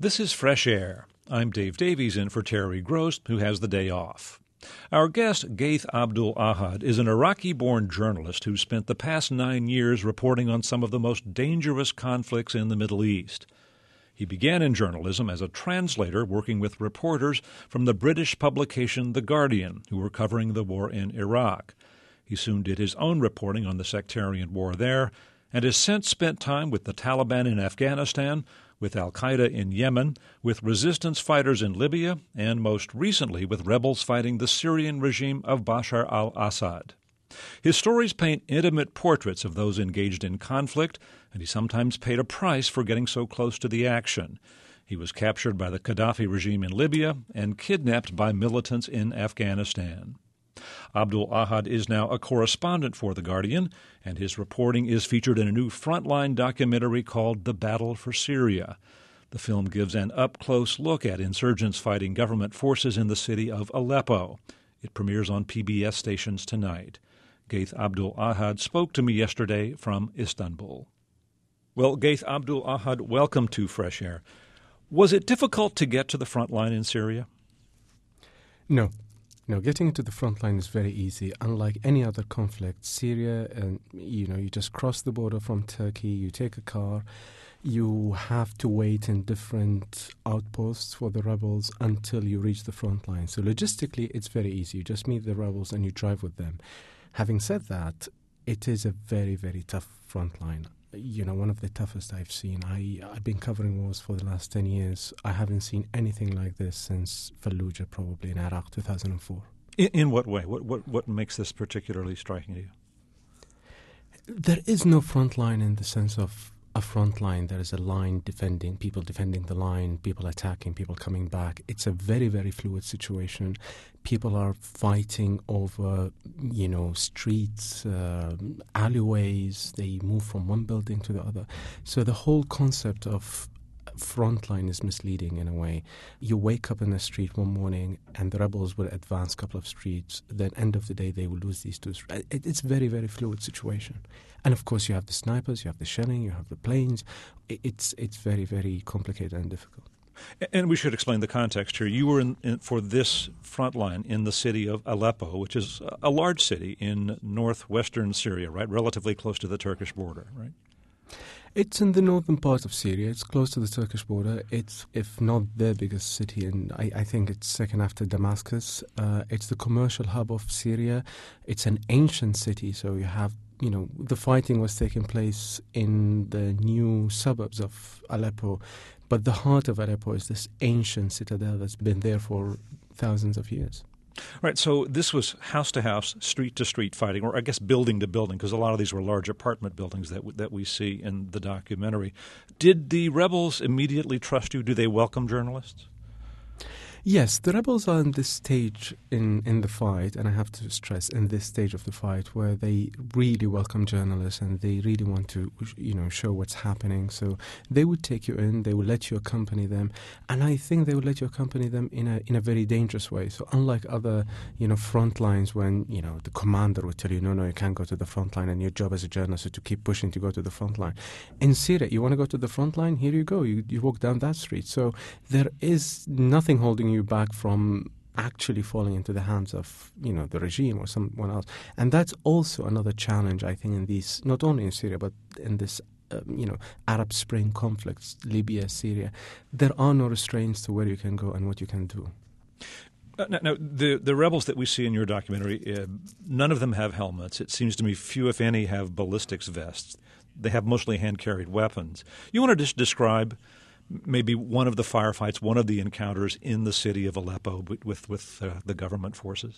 This is Fresh Air. I'm Dave Davies in for Terry Gross, who has the day off. Our guest, Gaith Abdul Ahad, is an Iraqi-born journalist who spent the past 9 years reporting on some of the most dangerous conflicts in the Middle East. He began in journalism as a translator working with reporters from the British publication The Guardian, who were covering the war in Iraq. He soon did his own reporting on the sectarian war there, and has since spent time with the Taliban in Afghanistan, with al-Qaeda in Yemen, with resistance fighters in Libya, and most recently with rebels fighting the Syrian regime of Bashar al-Assad. His stories paint intimate portraits of those engaged in conflict, and he sometimes paid a price for getting so close to the action. He was captured by the Gaddafi regime in Libya and kidnapped by militants in Afghanistan. Abdul Ahad is now a correspondent for The Guardian, and his reporting is featured in a new Frontline documentary called The Battle for Syria. The film gives an up-close look at insurgents fighting government forces in the city of Aleppo. It premieres on PBS stations tonight. Gaith Abdul Ahad spoke to me yesterday from Istanbul. Well, Gaith Abdul Ahad, welcome to Fresh Air. Was it difficult to get to the front line in Syria? No, getting into the front line is very easy. Unlike any other conflict, Syria, you just cross the border from Turkey, you take a car, you have to wait in different outposts for the rebels until you reach the front line. So logistically, it's very easy. You just meet the rebels and you drive with them. Having said that, it is a very, very tough front line. One of the toughest I've seen. I've been covering wars for the last 10 years. I haven't seen anything like this since Fallujah, probably in Iraq, 2004. In what way? What makes this particularly striking to you? There is no front line in the sense of a front line. There is a line defending, people defending the line, people attacking, people coming back. It's a very, very fluid situation. People are fighting over, streets, alleyways. They move from one building to the other. So the whole concept of front line is misleading in a way. You wake up in the street one morning and the rebels will advance a couple of streets. Then end of the day, they will lose these two streets. It's a very, very fluid situation. And of course, you have the snipers, you have the shelling, you have the planes. It's very, very complicated and difficult. And we should explain the context here. You were in for this front line in the city of Aleppo, which is a large city in northwestern Syria, right? Relatively close to the Turkish border, right? It's in the northern part of Syria. It's close to the Turkish border. It's, if not the biggest city, and I think it's second after Damascus. It's the commercial hub of Syria. It's an ancient city, so you have the fighting was taking place in the new suburbs of Aleppo, but the heart of Aleppo is this ancient citadel that's been there for thousands of years. Right, so this was house-to-house, street-to-street fighting, or I guess building-to-building, because a lot of these were large apartment buildings that we see in the documentary. Did the rebels immediately trust you? Do they welcome journalists? Yes, the rebels are in this stage in the fight, and I have to stress, in this stage of the fight, where they really welcome journalists and they really want to, show what's happening. So they would take you in, they will let you accompany them, and I think they will let you accompany them in a very dangerous way. So unlike other, front lines when, the commander would tell you, no, you can't go to the front line, and your job as a journalist is to keep pushing to go to the front line. In Syria, you want to go to the front line? Here you go. You walk down that street. So there is nothing holding you back from actually falling into the hands of the regime or someone else. And that's also another challenge, I think, in these, not only in Syria but in this Arab Spring conflicts, Libya, Syria. There are no restraints to where you can go and what you can do. Now, the rebels that we see in your documentary, none of them have helmets. It seems to me few, if any, have ballistics vests. They have mostly hand-carried weapons. You want to just describe maybe one of the firefights, one of the encounters in the city of Aleppo with the government forces?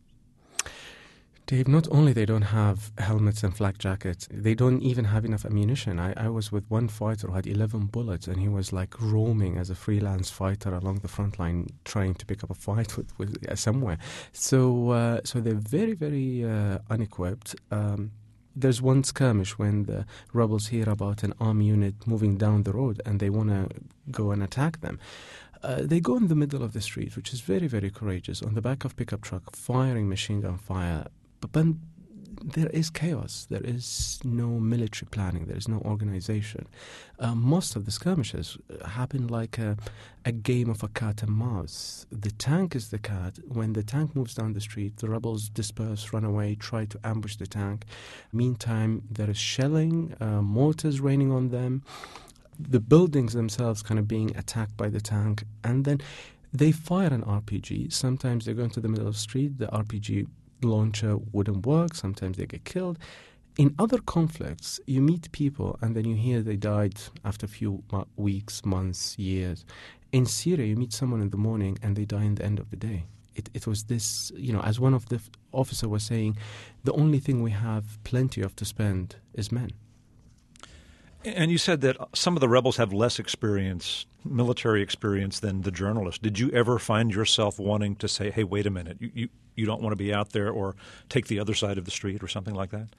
Dave, not only they don't have helmets and flak jackets, they don't even have enough ammunition. I was with one fighter who had 11 bullets, and he was like roaming as a freelance fighter along the front line trying to pick up a fight with somewhere. So they're very, very unequipped. There's one skirmish when the rebels hear about an army unit moving down the road and they want to go and attack them. They go in the middle of the street, which is very, very courageous, on the back of pickup truck, firing machine gun fire. But there is chaos. There is no military planning. There is no organization. Most of the skirmishes happen like a game of a cat and mouse. The tank is the cat. When the tank moves down the street, the rebels disperse, run away, try to ambush the tank. Meantime, there is shelling, mortars raining on them, the buildings themselves kind of being attacked by the tank, and then they fire an RPG. Sometimes they go into the middle of the street, the RPG launcher wouldn't work, sometimes they get killed. In other conflicts, you meet people and then you hear they died after a few weeks, months, years. In Syria, you meet someone in the morning and they die in the end of the day. It was this, as one of the officer was saying, the only thing we have plenty of to spend is men. And you said that some of the rebels have less experience, military experience, than the journalists. Did you ever find yourself wanting to say, hey, wait a minute, you don't want to be out there, or take the other side of the street or something like that?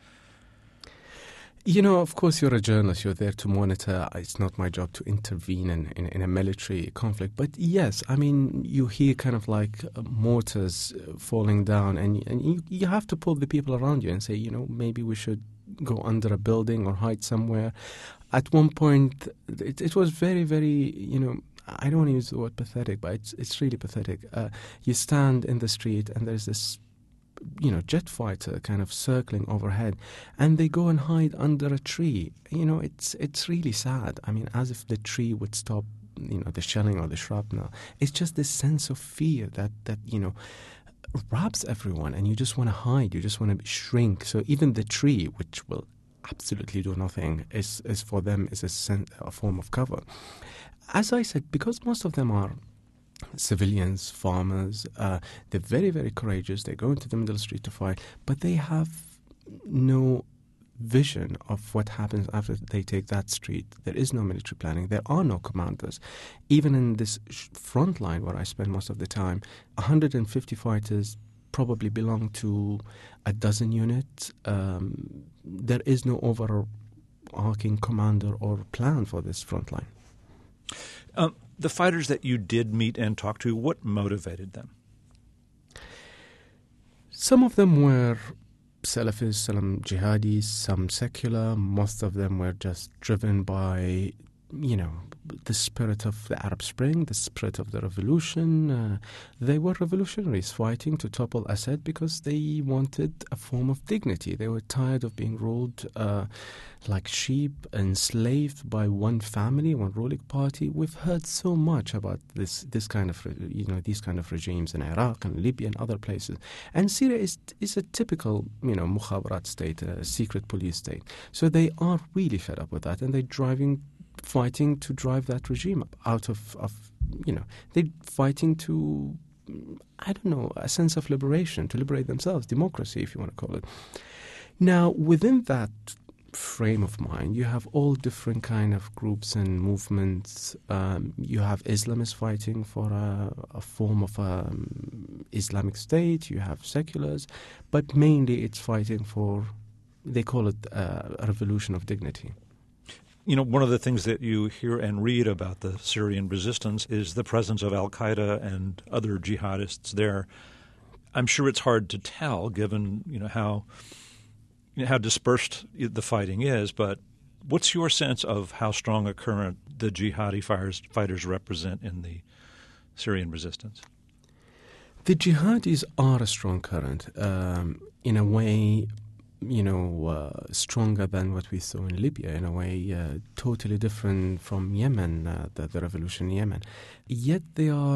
Of course, you're a journalist. You're there to monitor. It's not my job to intervene in a military conflict. But yes, I mean, you hear kind of like mortars falling down, and you have to pull the people around you and say, maybe we should go under a building or hide somewhere. At one point, it was very, very, I don't want to use the word pathetic, but it's really pathetic. You stand in the street and there's this jet fighter kind of circling overhead, and they go and hide under a tree. It's really sad. I mean, as if the tree would stop, the shelling or the shrapnel. It's just this sense of fear that wraps everyone, and you just want to hide. You just want to shrink. So even the tree, which will absolutely do nothing, is for them is a form of cover. As I said, because most of them are civilians, farmers, they're very, very courageous. They go into the middle street to fight, but they have no vision of what happens after they take that street. There is no military planning. There are no commanders. Even in this front line where I spend most of the time, 150 fighters probably belong to a dozen units. There is no overarching commander or plan for this front line. The fighters that you did meet and talk to, what motivated them? Some of them were Salafis, some jihadis, some secular. Most of them were just driven by, the spirit of the Arab Spring, the spirit of the revolution. They were revolutionaries fighting to topple Assad because they wanted a form of dignity. They were tired of being ruled like sheep, enslaved by one family, one ruling party. We've heard so much about this kind of, these kind of regimes in Iraq and Libya and other places. And Syria is a typical, mukhabarat state, a secret police state. So they are really fed up with that, and they're fighting to drive that regime out of they're fighting to, a sense of liberation, to liberate themselves, democracy, if you want to call it. Now, within that frame of mind, you have all different kind of groups and movements. You have Islamists fighting for a form of Islamic state. You have seculars, but mainly it's fighting for, they call it a revolution of dignity. One of the things that you hear and read about the Syrian resistance is the presence of al-Qaeda and other jihadists there. I'm sure it's hard to tell, given how dispersed the fighting is. But what's your sense of how strong a current the jihadi fighters represent in the Syrian resistance? The jihadis are a strong current, in a way. Stronger than what we saw in Libya, in a way totally different from Yemen, the revolution in Yemen. Yet they are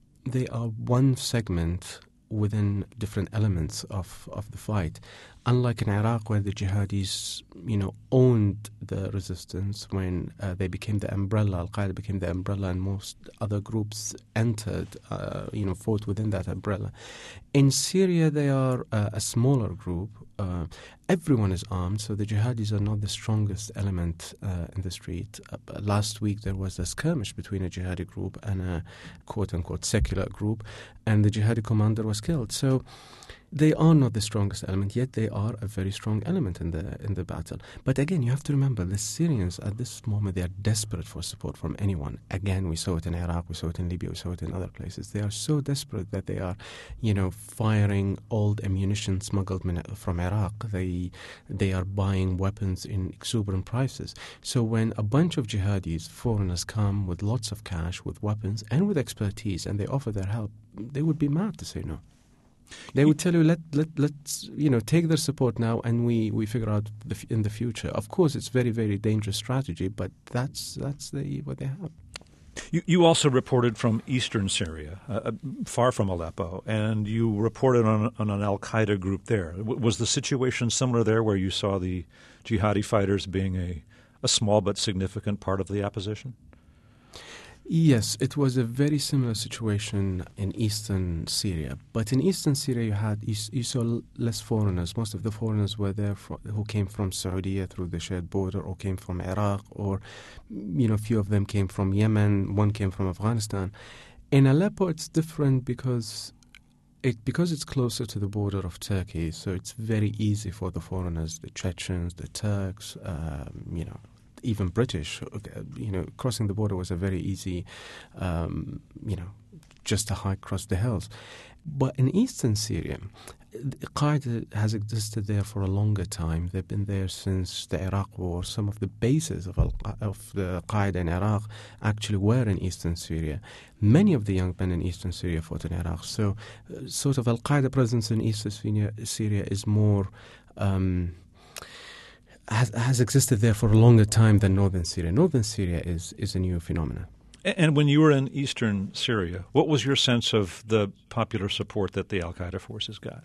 one segment within different elements of the fight. Unlike in Iraq, where the jihadis, owned the resistance when they became the umbrella, Al-Qaeda became the umbrella, and most other groups entered, fought within that umbrella. In Syria, they are a smaller group. Everyone is armed, so the jihadis are not the strongest element in the street. Last week, there was a skirmish between a jihadi group and a quote-unquote secular group, and the jihadi commander was killed. So They are not the strongest element, yet they are a very strong element in the battle. But again, you have to remember, the Syrians at this moment, they are desperate for support from anyone. Again, we saw it in Iraq, we saw it in Libya, we saw it in other places. They are so desperate that they are, firing old ammunition smuggled from Iraq. They are buying weapons in exuberant prices. So when a bunch of jihadis, foreigners, come with lots of cash, with weapons, and with expertise, and they offer their help, they would be mad to say no. They would tell you, let's take their support now, and we figure out in the future. Of course, it's very, very dangerous strategy, but that's what they have. You also reported from eastern Syria, far from Aleppo, and you reported on an al-Qaeda group there. Was the situation similar there, where you saw the jihadi fighters being a small but significant part of the opposition? Yes, it was a very similar situation in eastern Syria. But in eastern Syria, you saw less foreigners. Most of the foreigners were there who came from Saudi through the shared border, or came from Iraq, or a few of them came from Yemen. One came from Afghanistan. In Aleppo, it's different because it's closer to the border of Turkey. So it's very easy for the foreigners, the Chechens, the Turks, even British, crossing the border was a very easy, just a hike across the hills. But in eastern Syria, Qaeda has existed there for a longer time. They've been there since the Iraq War. Some of the bases of the Qaeda in Iraq actually were in eastern Syria. Many of the young men in eastern Syria fought in Iraq. So sort of Al-Qaeda presence in eastern Syria is more... has existed there for a longer time than northern Syria. Northern Syria is a new phenomenon. And when you were in eastern Syria, what was your sense of the popular support that the al-Qaeda forces got?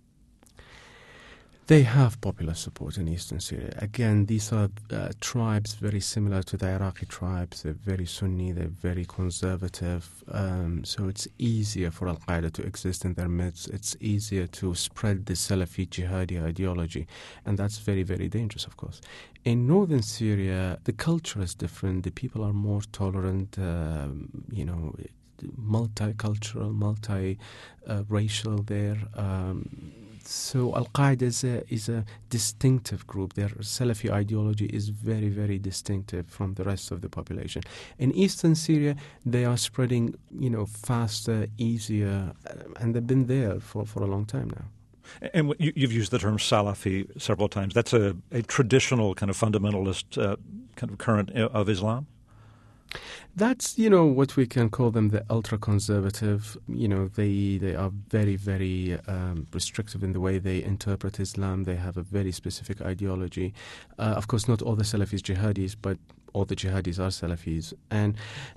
They have popular support in eastern Syria. Again, these are tribes very similar to the Iraqi tribes. They're very Sunni, they're very conservative. So it's easier for Al-Qaeda to exist in their midst. It's easier to spread the Salafi jihadi ideology. And that's very, very dangerous, of course. In northern Syria, the culture is different. The people are more tolerant, multicultural, multi-racial there. So Al-Qaeda is a distinctive group. Their Salafi ideology is very, very distinctive from the rest of the population. In eastern Syria, they are spreading, faster, easier, and they've been there for a long time now. And you've used the term Salafi several times. That's a traditional kind of fundamentalist kind of current of Islam? That's, what we can call them the ultra-conservative. They are very, very restrictive in the way they interpret Islam. They have a very specific ideology. Of course, not all the Salafis jihadis, but all the jihadis are Salafis. And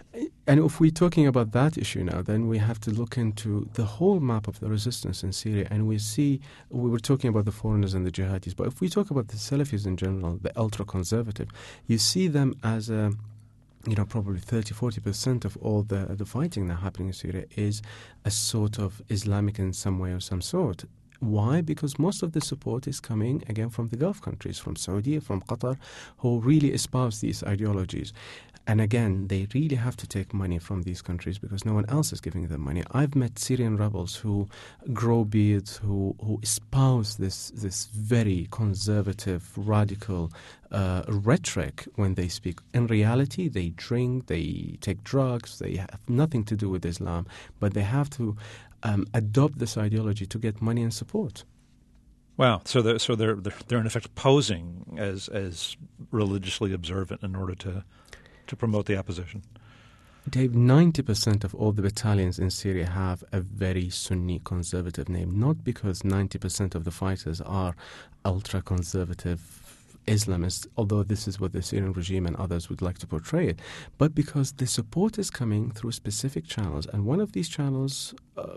if we're talking about that issue now, then we have to look into the whole map of the resistance in Syria. And we were talking about the foreigners and the jihadis, but if we talk about the Salafis in general, the ultra-conservative, you see them as probably 30-40% of all the fighting now happening in Syria is a sort of Islamic in some way or some sort. Why? Because most of the support is coming, again, from the Gulf countries, from Saudi, from Qatar, who really espouse these ideologies. And again, they really have to take money from these countries because no one else is giving them money. I've met Syrian rebels who grow beards, who espouse this very conservative, radical rhetoric when they speak. In reality, they drink, they take drugs, they have nothing to do with Islam, but they have to adopt this ideology to get money and support. Wow! So they're in effect posing as religiously observant in order to promote the opposition. Dave, 90% of all the battalions in Syria have a very Sunni conservative name, not because 90% of the fighters are ultra-conservative Islamists, although this is what the Syrian regime and others would like to portray it, but because the support is coming through specific channels, and one of these channels,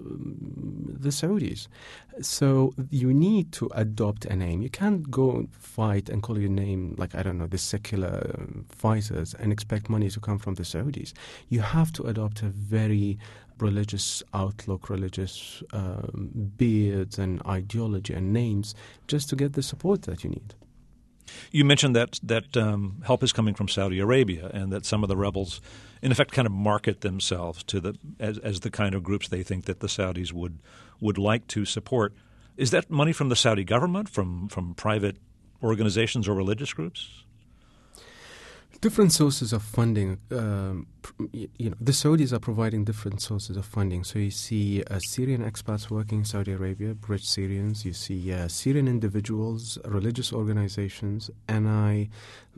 the Saudis. So you need to adopt a name. You can't go fight and call your name, like, I don't know, the secular fighters and expect money to come from the Saudis. You have to adopt a very religious outlook, religious beards and ideology and names just to get the support that you need. You mentioned that help is coming from Saudi Arabia, and that some of the rebels, in effect, kind of market themselves to as the kind of groups they think that the Saudis would like to support. Is that money from the Saudi government, from private organizations or religious groups? Different sources of funding. The Saudis are providing different sources of funding. So you see Syrian expats working in Saudi Arabia, rich Syrians. You see Syrian individuals, religious organizations, and I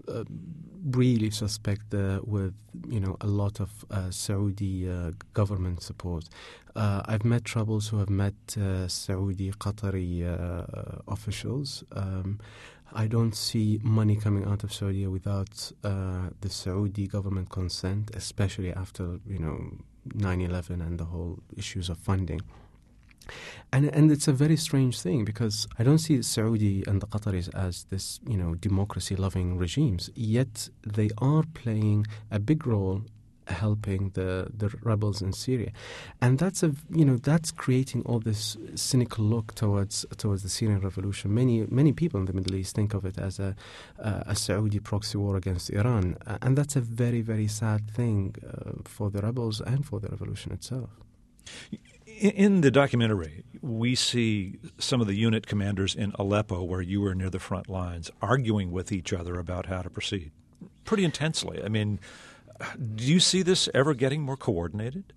really suspect with a lot of Saudi government support. I've met troubles who have met Saudi, Qatari officials. I don't see money coming out of Saudi without the Saudi government consent, especially after 9/11 and the whole issues of funding. And it's a very strange thing because I don't see Saudi and the Qataris as this democracy-loving regimes, yet they are playing a big role helping the rebels in Syria, and that's creating all this cynical look towards the Syrian revolution. Many people in the Middle East think of it as a Saudi proxy war against Iran, and that's a very, very sad thing for the rebels and for the revolution itself. In the documentary, we see some of the unit commanders in Aleppo, where you were near the front lines, arguing with each other about how to proceed pretty intensely. I mean, do you see this ever getting more coordinated?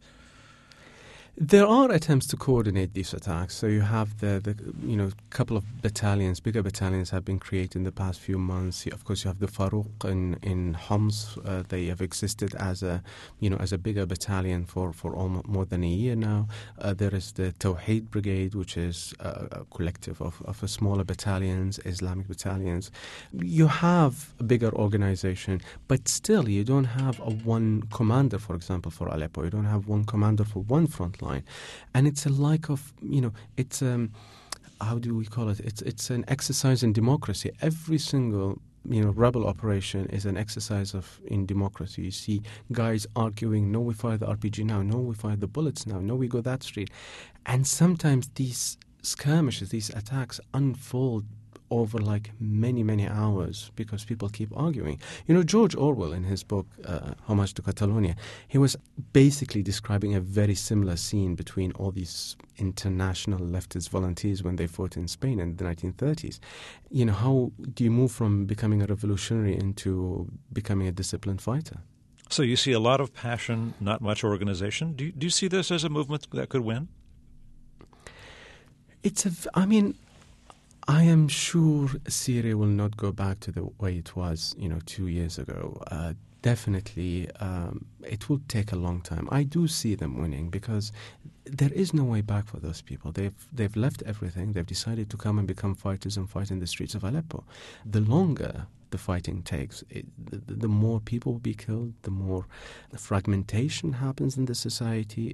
There are attempts to coordinate these attacks. So you have the couple of battalions, bigger battalions have been created in the past few months. Of course, you have the Farouk in Homs. They have existed as a bigger battalion for almost more than a year now. There is the Tawheed Brigade, which is a collective of smaller battalions, Islamic battalions. You have a bigger organization, but still you don't have a one commander, for example, for Aleppo. You don't have one commander for one front line. And it's a lack of, it's how do we call it? It's an exercise in democracy. Every single rebel operation is an exercise in democracy. You see guys arguing, no, we fire the RPG now, no, we fire the bullets now, no, we go that street. And sometimes these skirmishes, these attacks unfold over like many, many hours because people keep arguing. George Orwell, in his book Homage to Catalonia, he was basically describing a very similar scene between all these international leftist volunteers when they fought in Spain in the 1930s. How do you move from becoming a revolutionary into becoming a disciplined fighter? So you see a lot of passion, not much organization. Do you see this as a movement that could win? I am sure Syria will not go back to the way it was, 2 years ago. Definitely, it will take a long time. I do see them winning because there is no way back for those people. They've left everything. They've decided to come and become fighters and fight in the streets of Aleppo. The longer the fighting takes, the more people will be killed, the more fragmentation happens in the society.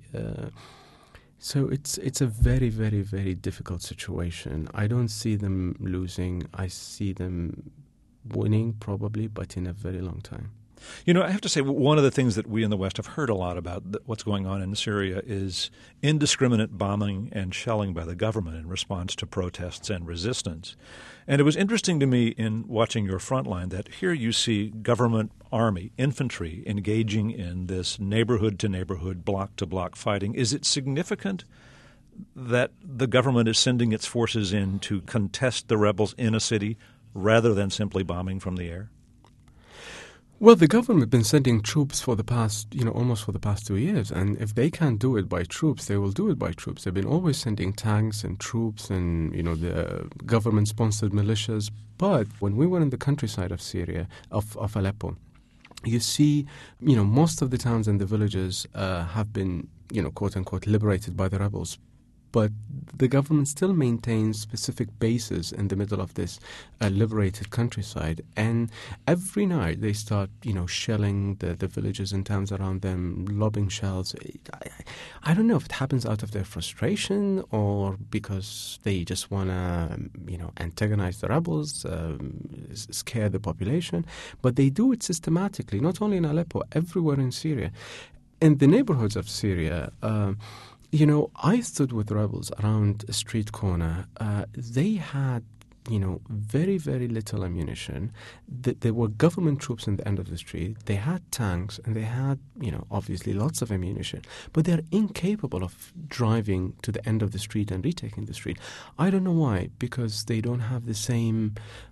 So it's a very, very, very difficult situation. I don't see them losing. I see them winning probably, but in a very long time. I have to say, one of the things that we in the West have heard a lot about what's going on in Syria is indiscriminate bombing and shelling by the government in response to protests and resistance. And it was interesting to me in watching your front line that here you see government army, infantry, engaging in this neighborhood-to-neighborhood, block-to-block fighting. Is it significant that the government is sending its forces in to contest the rebels in a city rather than simply bombing from the air? Well, the government has been sending troops for the past, almost for the past 2 years. And if they can't do it by troops, they will do it by troops. They've been always sending tanks and troops and, the government-sponsored militias. But when we were in the countryside of Syria, of Aleppo, you see, most of the towns and the villages have been, quote-unquote, liberated by the rebels. But the government still maintains specific bases in the middle of this liberated countryside. And every night they start, shelling the villages and towns around them, lobbing shells. I don't know if it happens out of their frustration or because they just want to, antagonize the rebels, scare the population. But they do it systematically, not only in Aleppo, everywhere in Syria. In the neighborhoods of Syria, I stood with rebels around a street corner. They had very, very little ammunition. There were government troops in the end of the street. They had tanks and they had, obviously lots of ammunition. But they're incapable of driving to the end of the street and retaking the street. I don't know why, because they don't have the same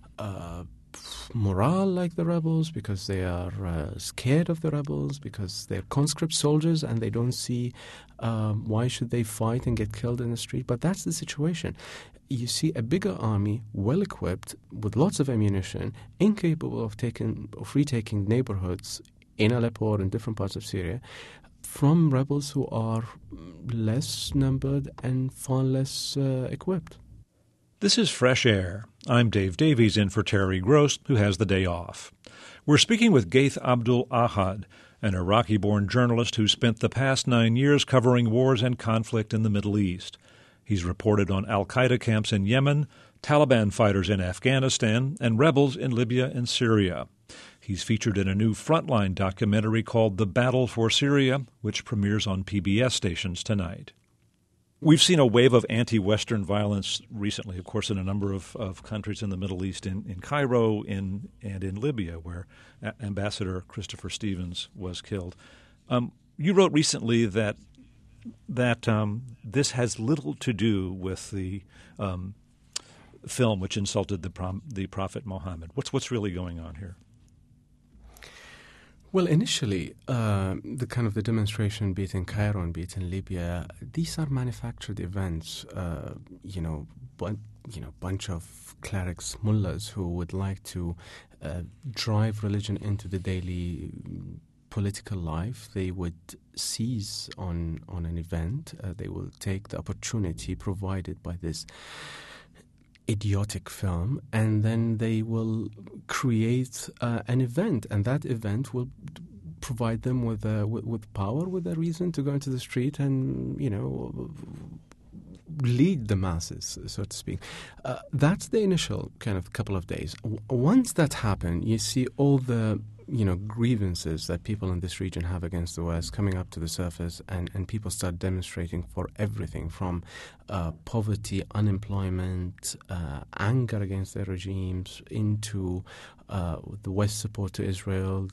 morale like the rebels, because they are scared of the rebels, because they're conscript soldiers and they don't see why should they fight and get killed in the street. But that's the situation. You see a bigger army, well-equipped, with lots of ammunition, incapable of retaking neighborhoods in Aleppo or in different parts of Syria, from rebels who are less numbered and far less equipped. This is Fresh Air. I'm Dave Davies in for Terry Gross, who has the day off. We're speaking with Gaith Abdul Ahad, an Iraqi-born journalist who spent the past 9 years covering wars and conflict in the Middle East. He's reported on al-Qaeda camps in Yemen, Taliban fighters in Afghanistan, and rebels in Libya and Syria. He's featured in a new Frontline documentary called The Battle for Syria, which premieres on PBS stations tonight. We've seen a wave of anti-Western violence recently, of course, in a number of countries in the Middle East, in Cairo and in Libya, where Ambassador Christopher Stevens was killed. You wrote recently that this has little to do with the film which insulted the Prophet Muhammad. What's really going on here? Well, initially, the demonstration, be it in Cairo and be it in Libya, these are manufactured events. Bunch of clerics, mullahs, who would like to drive religion into the daily political life. They would seize on an event. They will take the opportunity provided by this idiotic film, and then they will create an event, and that event will provide them with power, with a reason to go into the street and lead the masses, so to speak. That's the initial couple of days. Once that happened, you see all the grievances that people in this region have against the West coming up to the surface, and people start demonstrating for everything from poverty, unemployment, anger against their regimes, into the West support to Israel,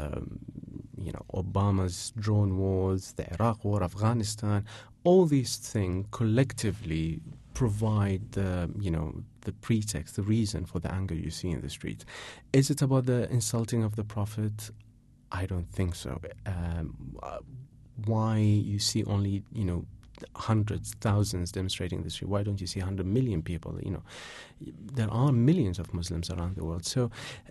Obama's drone wars, the Iraq war, Afghanistan. All these things collectively provide the pretext, the reason for the anger you see in the streets. Is it about the insulting of the Prophet? I don't think so. Why you see only hundreds, thousands demonstrating in the street? Why don't you see 100 million people? There are millions of Muslims around the world. So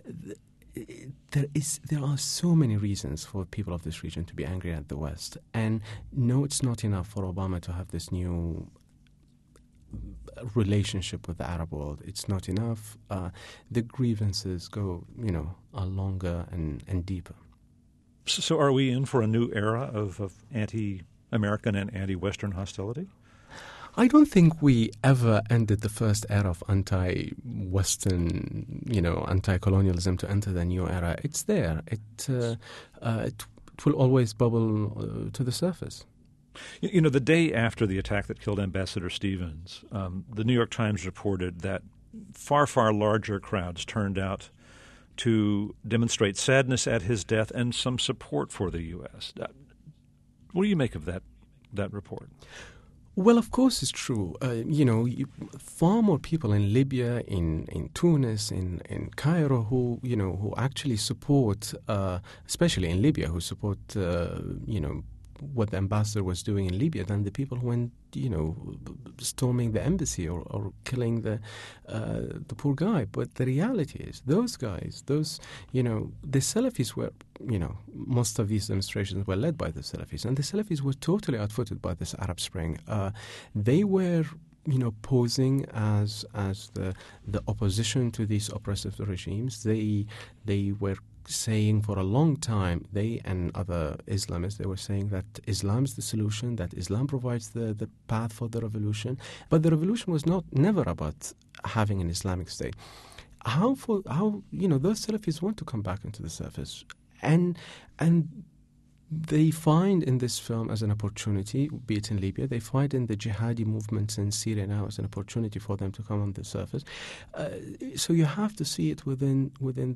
there are so many reasons for people of this region to be angry at the West. And no, it's not enough for Obama to have this new relationship with the Arab world. It's not enough. The grievances go, are longer and deeper. So are we in for a new era of anti-American and anti-Western hostility? I don't think we ever ended the first era of anti-Western, anti-colonialism to enter the new era. It's there. It will always bubble to the surface. The day after the attack that killed Ambassador Stevens, the New York Times reported that far, far larger crowds turned out to demonstrate sadness at his death and some support for the U.S. What do you make of that report? Well, of course it's true. Far more people in Libya, in Tunis, in Cairo who actually support, especially in Libya, who support, what the ambassador was doing in Libya than the people who went, storming the embassy or killing the poor guy. But the reality is, those guys, the Salafis were, most of these demonstrations were led by the Salafis, and the Salafis were totally outfitted by this Arab Spring. They were, posing as the opposition to these oppressive regimes. They were saying for a long time, they and other Islamists, they were saying that Islam is the solution, that Islam provides the path for the revolution. But the revolution was never about having an Islamic state. How those Salafis want to come back into the surface, and They find in this film as an opportunity, be it in Libya, they find in the jihadi movements in Syria now as an opportunity for them to come on the surface. So you have to see it within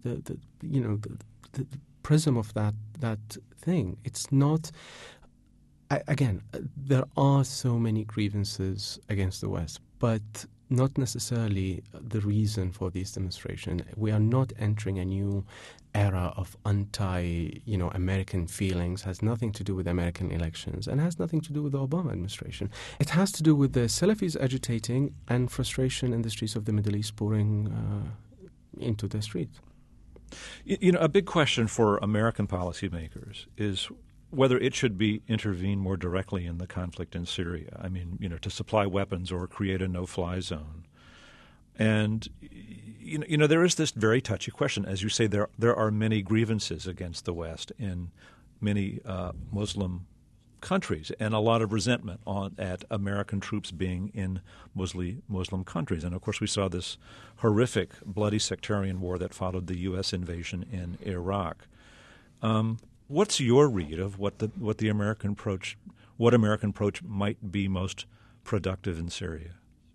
the prism of that thing. It's not. Again, there are so many grievances against the West, but not necessarily the reason for these demonstrations. We are not entering a new era of anti-American feelings. Has nothing to do with American elections and has nothing to do with the Obama administration. It has to do with the Salafis agitating and frustration in the streets of the Middle East pouring into the streets. A big question for American policymakers is whether it should be intervened more directly in the conflict in Syria. I mean, to supply weapons or create a no-fly zone. And, there is this very touchy question. As you say, there are many grievances against the West in many Muslim countries and a lot of resentment at American troops being in Muslim countries. And, of course, we saw this horrific, bloody sectarian war that followed the U.S. invasion in Iraq. What's your read of what American approach might be most productive in Syria?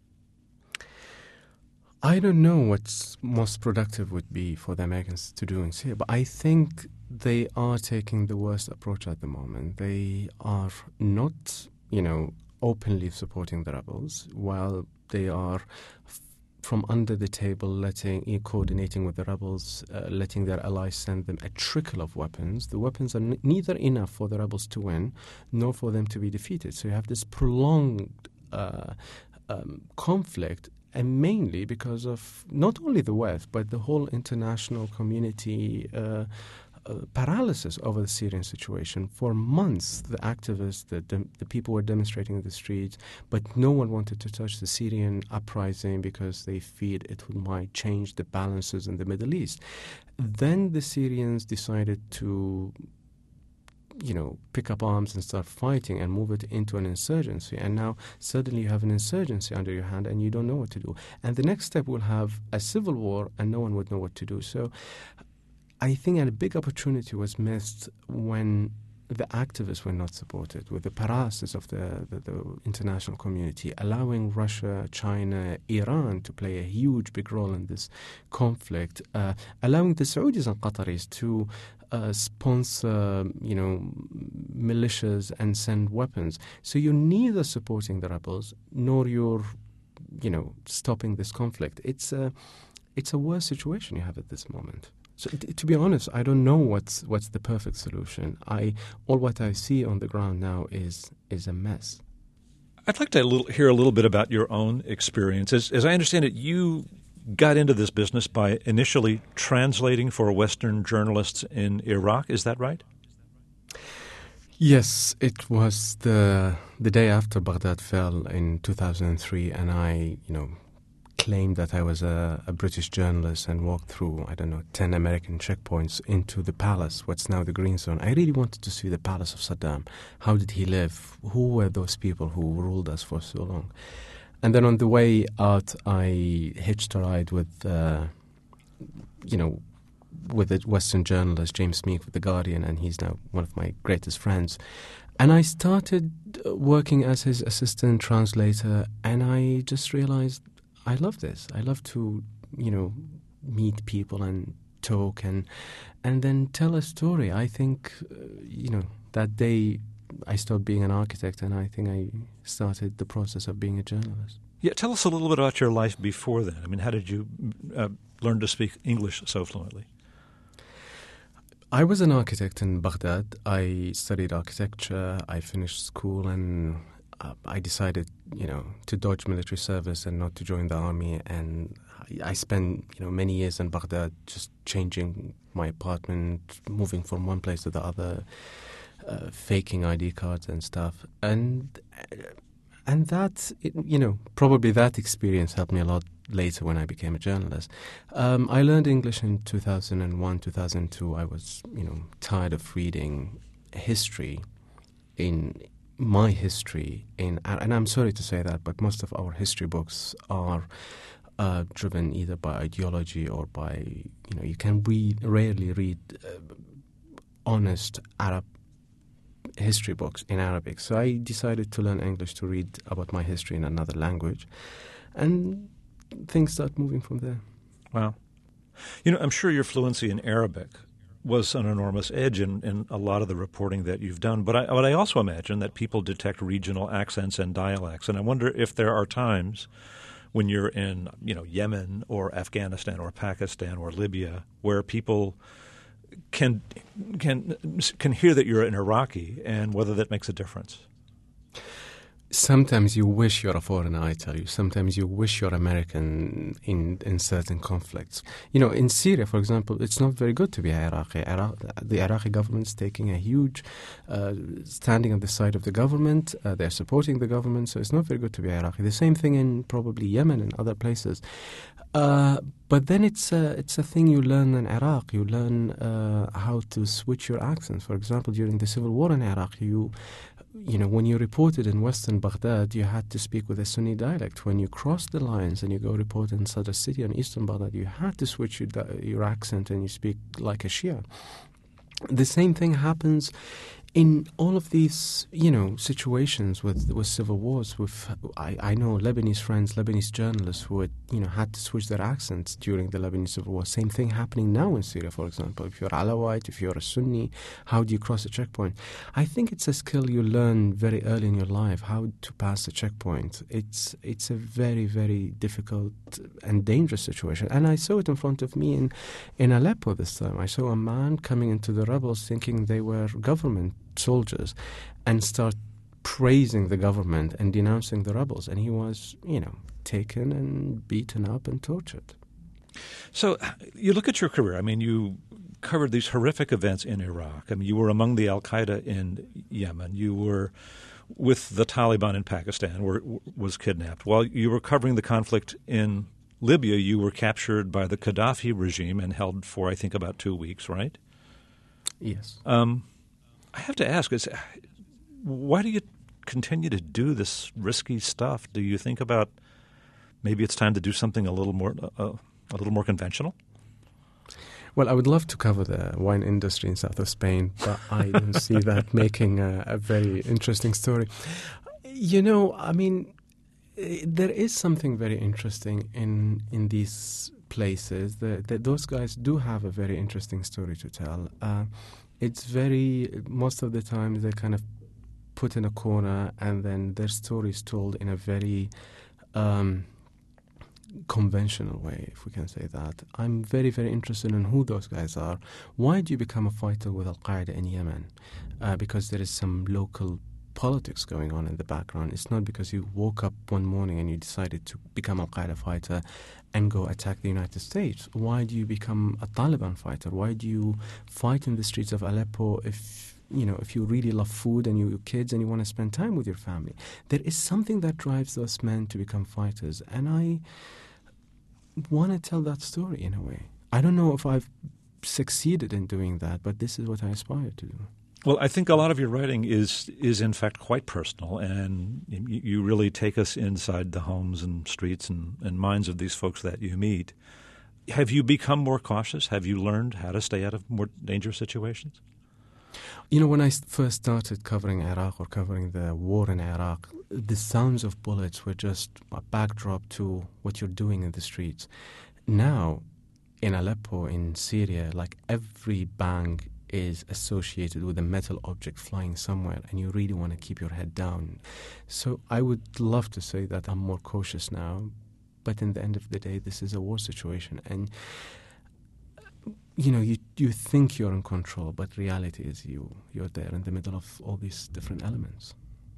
I don't know what's most productive would be for the Americans to do in Syria, but I think they are taking the worst approach at the moment. They are not, openly supporting the rebels, while they are from under the table, coordinating with the rebels, letting their allies send them a trickle of weapons. The weapons are neither enough for the rebels to win, nor for them to be defeated. So you have this prolonged conflict, and mainly because of not only the West, but the whole international community paralysis over the Syrian situation. For months, the activists, the people were demonstrating in the streets, but no one wanted to touch the Syrian uprising because they feared it might change the balances in the Middle East. Then the Syrians decided to pick up arms and start fighting and move it into an insurgency. And now suddenly you have an insurgency under your hand and you don't know what to do. And the next step will have a civil war and no one would know what to do. So I think a big opportunity was missed when the activists were not supported, with the paralysis of the international community, allowing Russia, China, Iran to play a huge, big role in this conflict, allowing the Saudis and Qataris to sponsor, militias and send weapons. So you're neither supporting the rebels nor you're, stopping this conflict. It's a worse situation you have at this moment. So to be honest, I don't know what's the perfect solution. All what I see on the ground now is a mess. I'd like to hear a little bit about your own experience. As I understand it, you got into this business by initially translating for Western journalists in Iraq. Is that right? Yes, it was the day after Baghdad fell in 2003, and I, claimed that I was a British journalist and walked through, 10 American checkpoints into the palace, what's now the Green Zone. I really wanted to see the palace of Saddam. How did he live? Who were those people who ruled us for so long? And then on the way out, I hitched a ride with, with a Western journalist, James Meek, with The Guardian, and he's now one of my greatest friends. And I started working as his assistant translator, and I just realized I love this. I love to, meet people and talk and then tell a story. I think, that day I stopped being an architect, and I think I started the process of being a journalist. Yeah, tell us a little bit about your life before then. I mean, how did you learn to speak English so fluently? I was an architect in Baghdad. I studied architecture. I finished school, and I decided, to dodge military service and not to join the army. And I spent, many years in Baghdad just changing my apartment, moving from one place to the other, faking ID cards and stuff. And that, probably that experience helped me a lot later when I became a journalist. I learned English in 2001, 2002. I was, tired of reading history in my history and I'm sorry to say that, but most of our history books are driven either by ideology or by, you can rarely read honest Arab history books in Arabic. So I decided to learn English to read about my history in another language. And things start moving from there. Wow. You know, I'm sure your fluency in Arabic was an enormous edge in a lot of the reporting that you've done. But I also imagine that people detect regional accents and dialects. And I wonder if there are times when you're in, Yemen or Afghanistan or Pakistan or Libya where people can hear that you're an Iraqi and whether that makes a difference. Sometimes you wish you're a foreigner, I tell you. Sometimes you wish you're American in certain conflicts. In Syria, for example, it's not very good to be Iraqi. The Iraqi government's taking a huge standing on the side of the government. They're supporting the government, so it's not very good to be Iraqi. The same thing in probably Yemen and other places. But then it's a thing you learn in Iraq. You learn how to switch your accents. For example, during the civil war in Iraq, when you reported in western Baghdad, you had to speak with a Sunni dialect. When you cross the lines and you go report in Sadr City in eastern Baghdad, you had to switch your accent and you speak like a Shia. The same thing happens in all of these, situations with civil wars. I know Lebanese friends, Lebanese journalists who had to switch their accents during the Lebanese civil war. Same thing happening now in Syria, for example. If you're Alawite, if you're a Sunni, how do you cross a checkpoint? I think it's a skill you learn very early in your life, how to pass a checkpoint. It's a very, very difficult and dangerous situation. And I saw it in front of me in Aleppo this time. I saw a man coming into the rebels thinking they were government soldiers and start praising the government and denouncing the rebels. And he was, taken and beaten up and tortured. So you look at your career. I mean, you covered these horrific events in Iraq. I mean, you were among the Al-Qaeda in Yemen. You were with the Taliban in Pakistan, where was kidnapped. While you were covering the conflict in Libya, you were captured by the Gaddafi regime and held for, I think, about 2 weeks, right? Yes. I have to ask, why do you continue to do this risky stuff? Do you think about maybe it's time to do something a little more conventional? Well, I would love to cover the wine industry in south of Spain, but I don't see that making a very interesting story. There is something very interesting in these places. Those guys do have a very interesting story to tell. Most of the time they're kind of put in a corner and then their story is told in a very conventional way, if we can say that. I'm very, very interested in who those guys are. Why do you become a fighter with Al-Qaeda in Yemen? Because there is some local politics going on in the background. It's not because you woke up one morning and you decided to become a Al-Qaeda fighter and go attack the United States. Why do you become a Taliban fighter? Why do you fight in the streets of Aleppo if you really love food and your kids and you want to spend time with your family? There is something that drives those men to become fighters, and I want to tell that story in a way. I don't know if I've succeeded in doing that, but this is what I aspire to do. Well, I think a lot of your writing is in fact quite personal, and you really take us inside the homes and streets and minds of these folks that you meet. Have you become more cautious? Have you learned how to stay out of more dangerous situations? When I first started covering Iraq or covering the war in Iraq, the sounds of bullets were just a backdrop to what you're doing in the streets. Now, in Aleppo, in Syria, like every bang is associated with a metal object flying somewhere, and you really want to keep your head down. So I would love to say that I'm more cautious now, but in the end of the day, this is a war situation, and you think you're in control, but reality is you're there in the middle of all these different elements.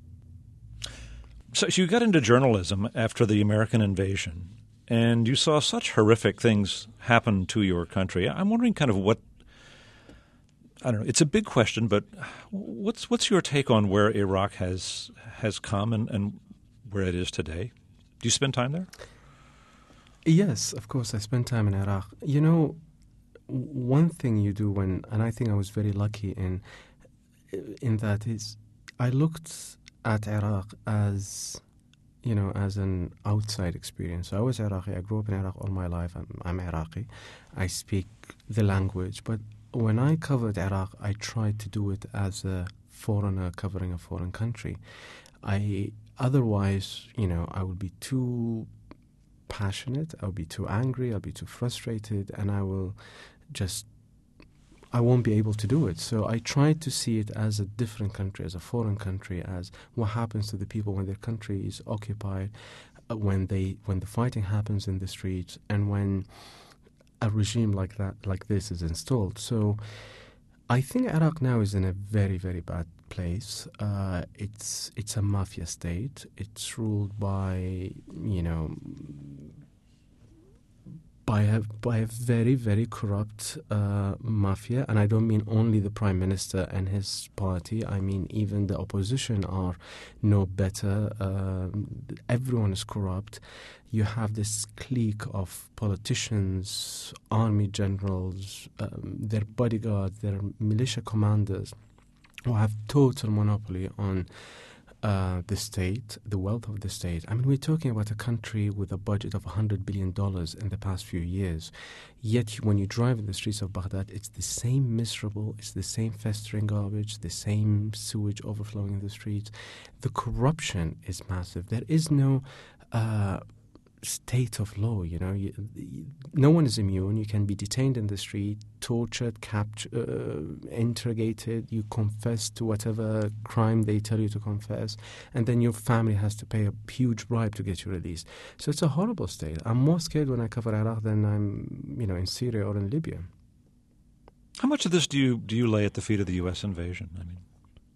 So you got into journalism after the American invasion, and you saw such horrific things happen to your country. I'm wondering kind of what, I don't know, it's a big question, but what's your take on where Iraq has come and where it is today? Do you spend time there? Yes, of course, I spend time in Iraq. One thing you do and I think I was very lucky in that is I looked at Iraq as an outside experience. So I was Iraqi. I grew up in Iraq all my life. I'm Iraqi. I speak the language. But when I covered Iraq, I tried to do it as a foreigner covering a foreign country. Otherwise, I would be too passionate, I'll be too angry, I'll be too frustrated, and I won't be able to do it. So I try to see it as a different country, as a foreign country, as what happens to the people when their country is occupied, when the fighting happens in the streets, and when a regime like this is installed. So I think Iraq now is in a very, very bad place. It's a mafia state. It's ruled by by a very, very corrupt mafia, and I don't mean only the prime minister and his party. I mean even the opposition are no better. Everyone is corrupt. You have this clique of politicians, army generals, their bodyguards, their militia commanders, who have total monopoly on the state, the wealth of the state. I mean, we're talking about a country with a budget of $100 billion in the past few years. Yet, when you drive in the streets of Baghdad, it's the same miserable, it's the same festering garbage, the same sewage overflowing in the streets. The corruption is massive. There is no state of law, no one is immune. You can be detained in the street, tortured, captured, interrogated. You confess to whatever crime they tell you to confess, and then your family has to pay a huge bribe to get you released. So it's a horrible state. I'm more scared when I cover Iraq than I'm, in Syria or in Libya. How much of this do you lay at the feet of the U.S. invasion? I mean,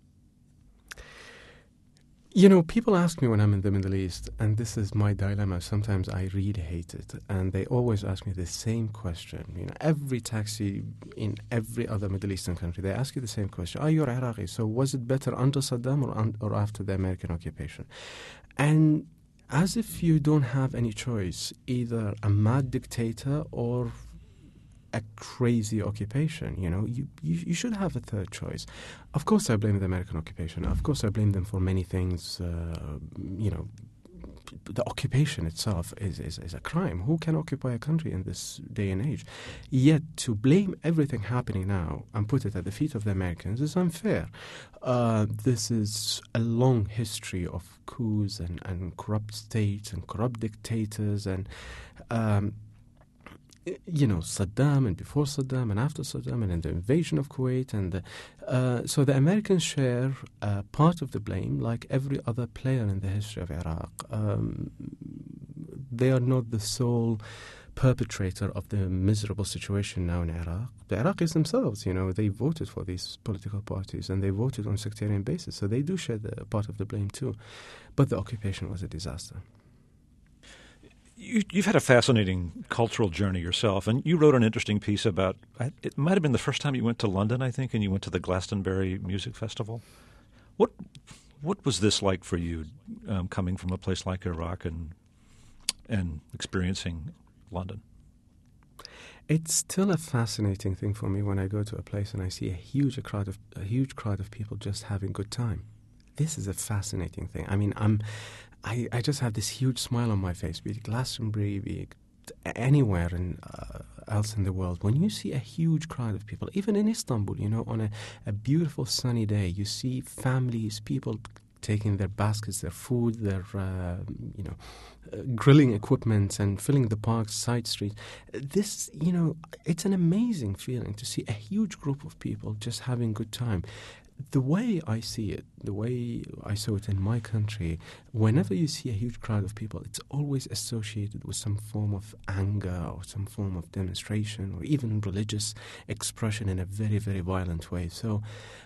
people ask me when I'm in the Middle East, and this is my dilemma. Sometimes I really hate it, and they always ask me the same question. Every taxi in every other Middle Eastern country, they ask you the same question. You're Iraqi, so was it better under Saddam or after the American occupation? And as if you don't have any choice, either a mad dictator or a crazy occupation. You should have a third choice. Of course I blame the American occupation. Of course I blame them for many things. The occupation itself is a crime. Who can occupy a country in this day and age? Yet to blame everything happening now and put it at the feet of the Americans is unfair. This is a long history of coups and corrupt states and corrupt dictators and Saddam and before Saddam and after Saddam and in the invasion of Kuwait. And so the Americans share part of the blame like every other player in the history of Iraq. They are not the sole perpetrator of the miserable situation now in Iraq. The Iraqis themselves, they voted for these political parties and they voted on a sectarian basis. So they do share the part of the blame too. But the occupation was a disaster. You've had a fascinating cultural journey yourself, and you wrote an interesting piece about, it might have been the first time you went to London, I think, and you went to the Glastonbury Music Festival. What was this like for you, coming from a place like Iraq and experiencing London? It's still a fascinating thing for me when I go to a place and I see a huge crowd of people just having a good time. This is a fascinating thing. I mean, I just have this huge smile on my face, be it Glastonbury, be it anywhere else in the world. When you see a huge crowd of people, even in Istanbul, on a beautiful sunny day, you see families, people taking their baskets, their food, their grilling equipment and filling the parks, side streets. This, it's an amazing feeling to see a huge group of people just having a good time. The way I see it, the way I saw it in my country, whenever you see a huge crowd of people, it's always associated with some form of anger or some form of demonstration or even religious expression in a very, very violent way. So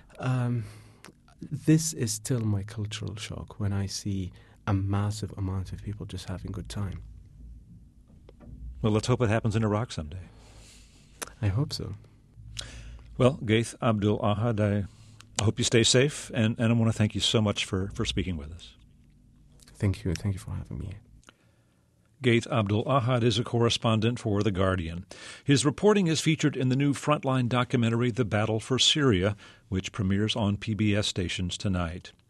this is still my cultural shock when I see a massive amount of people just having a good time. Well, let's hope it happens in Iraq someday. I hope so. Well, Gaith Abdul Ahad, I hope you stay safe, and I want to thank you so much for speaking with us. Thank you. Thank you for having me. Gaith Abdul Ahad is a correspondent for The Guardian. His reporting is featured in the new Frontline documentary, The Battle for Syria, which premieres on PBS stations tonight.